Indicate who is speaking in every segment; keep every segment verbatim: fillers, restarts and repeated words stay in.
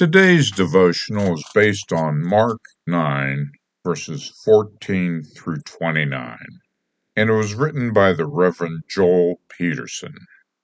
Speaker 1: Today's devotional is based on Mark nine, verses fourteen through twenty-nine, and it was written by the Reverend Joel Peterson.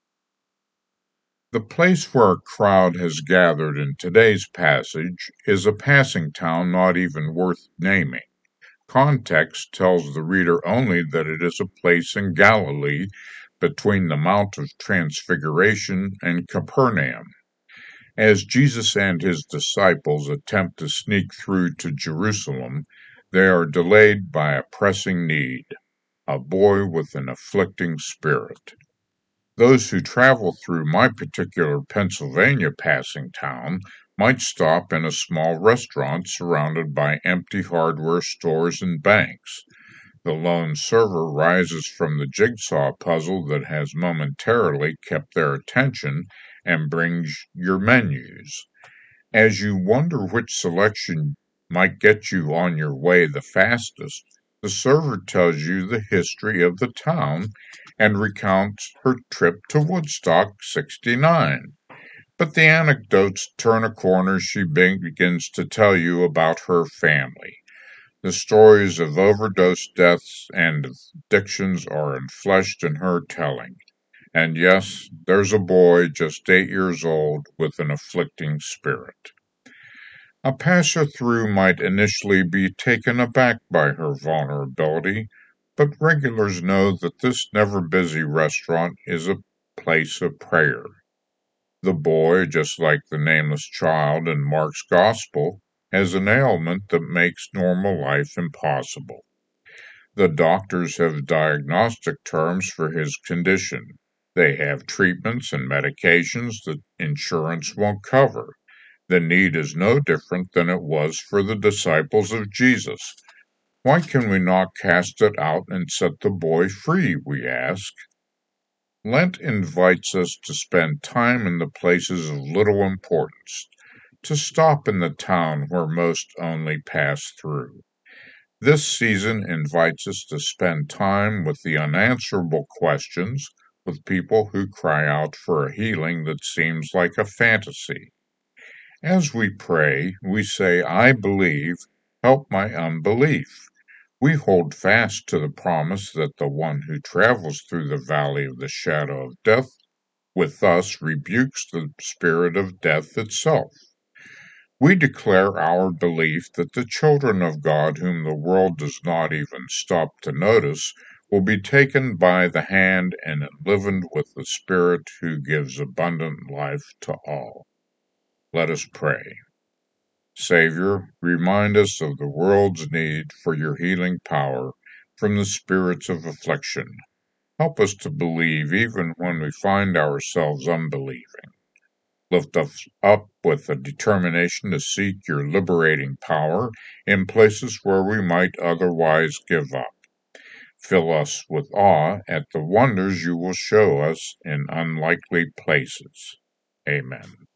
Speaker 1: The place where a crowd has gathered in today's passage is a passing town not even worth naming. Context tells the reader only that it is a place in Galilee between the Mount of Transfiguration and Capernaum. As Jesus and his disciples attempt to sneak through to Jerusalem, they are delayed by a pressing need, a boy with an afflicting spirit. Those who travel through my particular Pennsylvania passing town might stop in a small restaurant surrounded by empty hardware stores and banks. The lone server rises from the jigsaw puzzle that has momentarily kept their attention and brings your menus. As you wonder which selection might get you on your way the fastest, the server tells you the history of the town and recounts her trip to Woodstock sixty-nine. But the anecdotes turn a corner. She begins to tell you about her family. The stories of overdose deaths and addictions are enfleshed in her telling. And yes, there's a boy just eight years old with an afflicting spirit. A passer through might initially be taken aback by her vulnerability, but regulars know that this never-busy restaurant is a place of prayer. The boy, just like the nameless child in Mark's Gospel, has an ailment that makes normal life impossible. The doctors have diagnostic terms for his condition. They have treatments and medications that insurance won't cover. The need is no different than it was for the disciples of Jesus. Why can we not cast it out and set the boy free, we ask? Lent invites us to spend time in the places of little importance, to stop in the town where most only pass through. This season invites us to spend time with the unanswerable questions, with people who cry out for a healing that seems like a fantasy. As we pray, we say, "I believe, help my unbelief." We hold fast to the promise that the one who travels through the valley of the shadow of death with us rebukes the spirit of death itself. We declare our belief that the children of God, whom the world does not even stop to notice, will be taken by the hand and enlivened with the Spirit who gives abundant life to all. Let us pray. Savior, remind us of the world's need for your healing power from the spirits of affliction. Help us to believe even when we find ourselves unbelieving. Lift us up with a determination to seek your liberating power in places where we might otherwise give up. Fill us with awe at the wonders you will show us in unlikely places. Amen.